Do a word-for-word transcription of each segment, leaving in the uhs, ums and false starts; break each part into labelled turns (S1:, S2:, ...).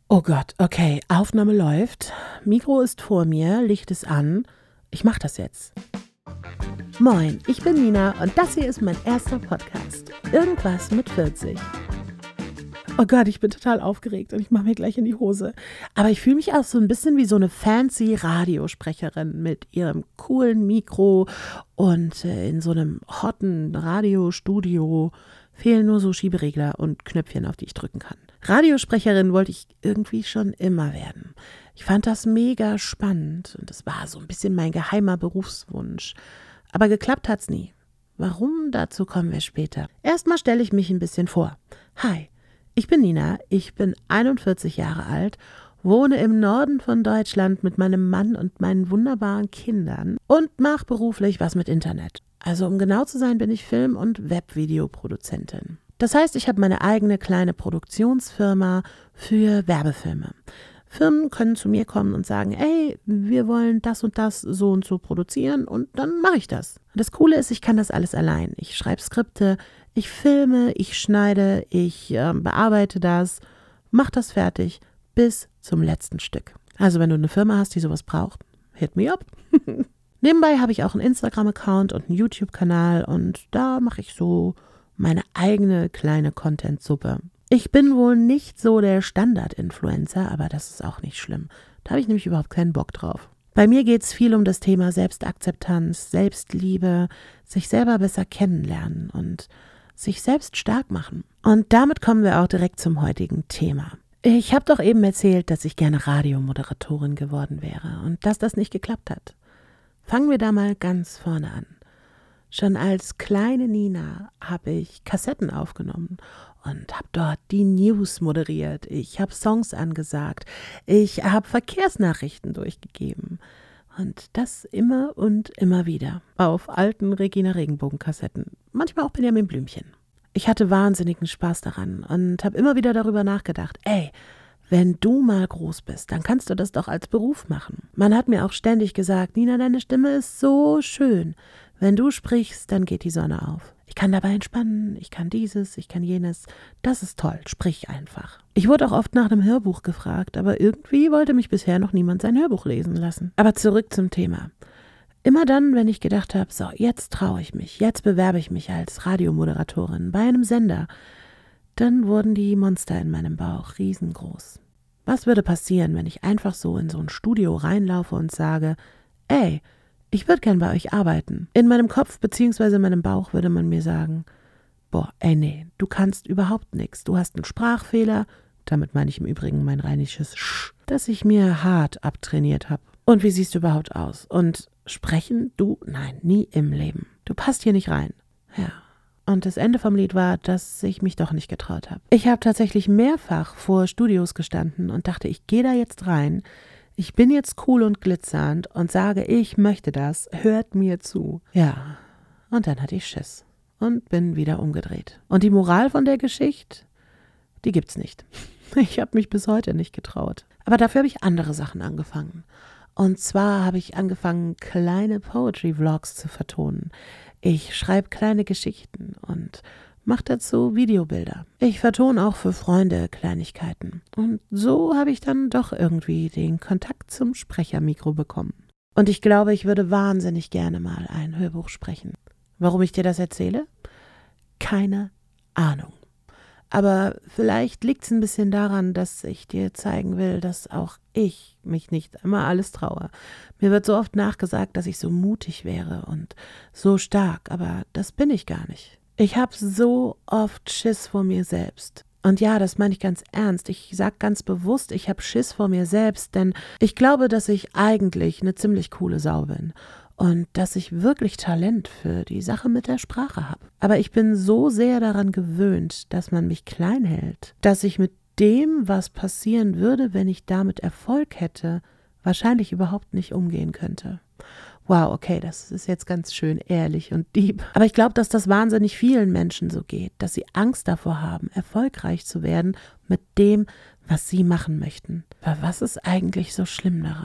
S1: Oh Gott, okay, Aufnahme läuft. Mikro ist vor mir, Licht ist an. Ich mach das jetzt. Moin, ich bin Nina und das hier ist mein erster Podcast. Irgendwas mit vierzig. Oh Gott, ich bin total aufgeregt und ich mache mir gleich in die Hose. Aber ich fühle mich auch so ein bisschen wie so eine fancy Radiosprecherin mit ihrem coolen Mikro und äh, in so einem hotten Radiostudio. Fehlen nur so Schieberegler und Knöpfchen, auf die ich drücken kann. Radiosprecherin wollte ich irgendwie schon immer werden. Ich fand das mega spannend und es war so ein bisschen mein geheimer Berufswunsch. Aber geklappt hat's nie. Warum? Dazu kommen wir später. Erstmal stelle ich mich ein bisschen vor. Hi, ich bin Nina, ich bin einundvierzig Jahre alt, wohne im Norden von Deutschland mit meinem Mann und meinen wunderbaren Kindern und mache beruflich was mit Internet. Also um genau zu sein, bin ich Film- und Webvideoproduzentin. Das heißt, ich habe meine eigene kleine Produktionsfirma für Werbefilme. Firmen können zu mir kommen und sagen, ey, wir wollen das und das so und so produzieren und dann mache ich das. Und das Coole ist, ich kann das alles allein. Ich schreibe Skripte, ich filme, ich schneide, ich äh, bearbeite das, mache das fertig bis zum letzten Stück. Also wenn du eine Firma hast, die sowas braucht, hit me up. Nebenbei habe ich auch einen Instagram-Account und einen YouTube-Kanal und da mache ich so meine eigene kleine Content-Suppe. Ich bin wohl nicht so der Standard-Influencer, aber das ist auch nicht schlimm. Da habe ich nämlich überhaupt keinen Bock drauf. Bei mir geht es viel um das Thema Selbstakzeptanz, Selbstliebe, sich selber besser kennenlernen und sich selbst stark machen. Und damit kommen wir auch direkt zum heutigen Thema. Ich habe doch eben erzählt, dass ich gerne Radiomoderatorin geworden wäre und dass das nicht geklappt hat. Fangen wir da mal ganz vorne an. Schon als kleine Nina habe ich Kassetten aufgenommen und habe dort die News moderiert. Ich habe Songs angesagt. Ich habe Verkehrsnachrichten durchgegeben. Und das immer und immer wieder auf alten Regina Regenbogen-Kassetten. Manchmal auch Benjamin Blümchen. Ich hatte wahnsinnigen Spaß daran und habe immer wieder darüber nachgedacht, ey, wenn du mal groß bist, dann kannst du das doch als Beruf machen. Man hat mir auch ständig gesagt, Nina, deine Stimme ist so schön. Wenn du sprichst, dann geht die Sonne auf. Ich kann dabei entspannen, ich kann dieses, ich kann jenes. Das ist toll, sprich einfach. Ich wurde auch oft nach einem Hörbuch gefragt, aber irgendwie wollte mich bisher noch niemand sein Hörbuch lesen lassen. Aber zurück zum Thema. Immer dann, wenn ich gedacht habe, so, jetzt traue ich mich, jetzt bewerbe ich mich als Radiomoderatorin bei einem Sender, dann wurden die Monster in meinem Bauch riesengroß. Was würde passieren, wenn ich einfach so in so ein Studio reinlaufe und sage, ey, ich würde gern bei euch arbeiten. In meinem Kopf bzw. in meinem Bauch würde man mir sagen, boah, ey nee, du kannst überhaupt nichts. Du hast einen Sprachfehler, damit meine ich im Übrigen mein rheinisches Sch, das ich mir hart abtrainiert habe. Und wie siehst du überhaupt aus? Und sprechen? Du? Nein, nie im Leben. Du passt hier nicht rein. Ja. Und das Ende vom Lied war, dass ich mich doch nicht getraut habe. Ich habe tatsächlich mehrfach vor Studios gestanden und dachte, ich gehe da jetzt rein. Ich bin jetzt cool und glitzernd und sage, ich möchte das, hört mir zu. Ja, und dann hatte ich Schiss und bin wieder umgedreht. Und die Moral von der Geschichte, die gibt's nicht. Ich habe mich bis heute nicht getraut. Aber dafür habe ich andere Sachen angefangen. Und zwar habe ich angefangen, kleine Poetry-Vlogs zu vertonen. Ich schreibe kleine Geschichten und mache dazu Videobilder. Ich vertone auch für Freunde Kleinigkeiten. Und so habe ich dann doch irgendwie den Kontakt zum Sprechermikro bekommen. Und ich glaube, ich würde wahnsinnig gerne mal ein Hörbuch sprechen. Warum ich dir das erzähle? Keine Ahnung. Aber vielleicht liegt es ein bisschen daran, dass ich dir zeigen will, dass auch ich mich nicht immer alles traue. Mir wird so oft nachgesagt, dass ich so mutig wäre und so stark, aber das bin ich gar nicht. Ich habe so oft Schiss vor mir selbst. Und ja, das meine ich ganz ernst. Ich sage ganz bewusst, ich habe Schiss vor mir selbst, denn ich glaube, dass ich eigentlich eine ziemlich coole Sau bin. Und dass ich wirklich Talent für die Sache mit der Sprache habe. Aber ich bin so sehr daran gewöhnt, dass man mich klein hält, dass ich mit dem, was passieren würde, wenn ich damit Erfolg hätte, wahrscheinlich überhaupt nicht umgehen könnte. Wow, okay, das ist jetzt ganz schön ehrlich und deep. Aber ich glaube, dass das wahnsinnig vielen Menschen so geht, dass sie Angst davor haben, erfolgreich zu werden mit dem, was sie machen möchten. Aber was ist eigentlich so schlimm daran?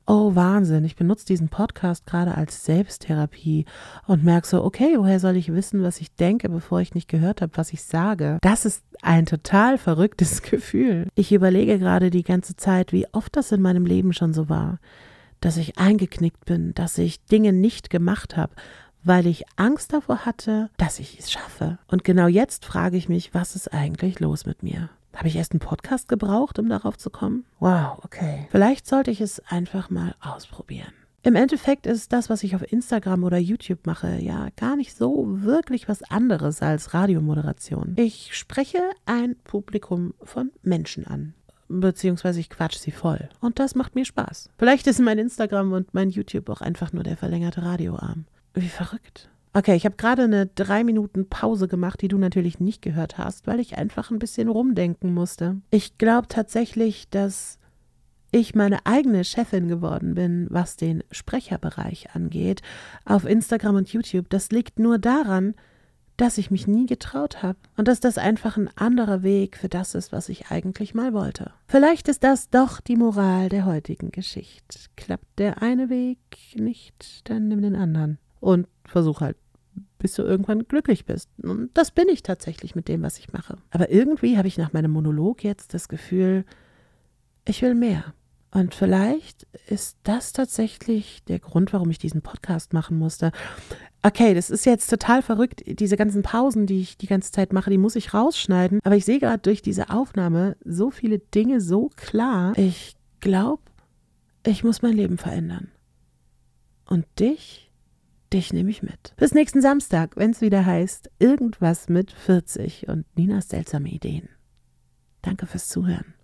S1: oh Wahnsinn, ich benutze diesen Podcast gerade als Selbsttherapie und merke so, okay, woher soll ich wissen, was ich denke, bevor ich nicht gehört habe, was ich sage? Das ist ein total verrücktes Gefühl. Ich überlege gerade die ganze Zeit, wie oft das in meinem Leben schon so war, dass ich eingeknickt bin, dass ich Dinge nicht gemacht habe, weil ich Angst davor hatte, dass ich es schaffe. Und genau jetzt frage ich mich, was ist eigentlich los mit mir? Habe ich erst einen Podcast gebraucht, um darauf zu kommen? Wow, okay. Vielleicht sollte ich es einfach mal ausprobieren. Im Endeffekt ist das, was ich auf Instagram oder YouTube mache, ja gar nicht so wirklich was anderes als Radiomoderation. Ich spreche ein Publikum von Menschen an. Beziehungsweise ich quatsch sie voll. Und das macht mir Spaß. Vielleicht ist mein Instagram und mein YouTube auch einfach nur der verlängerte Radioarm. Wie verrückt. Okay, ich habe gerade eine drei Minuten Pause gemacht, die du natürlich nicht gehört hast, weil ich einfach ein bisschen rumdenken musste. Ich glaube tatsächlich, dass ich meine eigene Chefin geworden bin, was den Sprecherbereich angeht, auf Instagram und YouTube. Das liegt nur daran, dass ich mich nie getraut habe und dass das einfach ein anderer Weg für das ist, was ich eigentlich mal wollte. Vielleicht ist das doch die Moral der heutigen Geschichte. Klappt der eine Weg nicht, dann nimm den anderen. Und versuch halt, bis du irgendwann glücklich bist. Und das bin ich tatsächlich mit dem, was ich mache. Aber irgendwie habe ich nach meinem Monolog jetzt das Gefühl, ich will mehr. Und vielleicht ist das tatsächlich der Grund, warum ich diesen Podcast machen musste. Okay, das ist jetzt total verrückt. Diese ganzen Pausen, die ich die ganze Zeit mache, die muss ich rausschneiden. Aber ich sehe gerade durch diese Aufnahme so viele Dinge so klar. Ich glaube, ich muss mein Leben verändern. Und dich, dich nehme ich mit. Bis nächsten Samstag, wenn es wieder heißt, irgendwas mit vierzig und Ninas seltsame Ideen. Danke fürs Zuhören.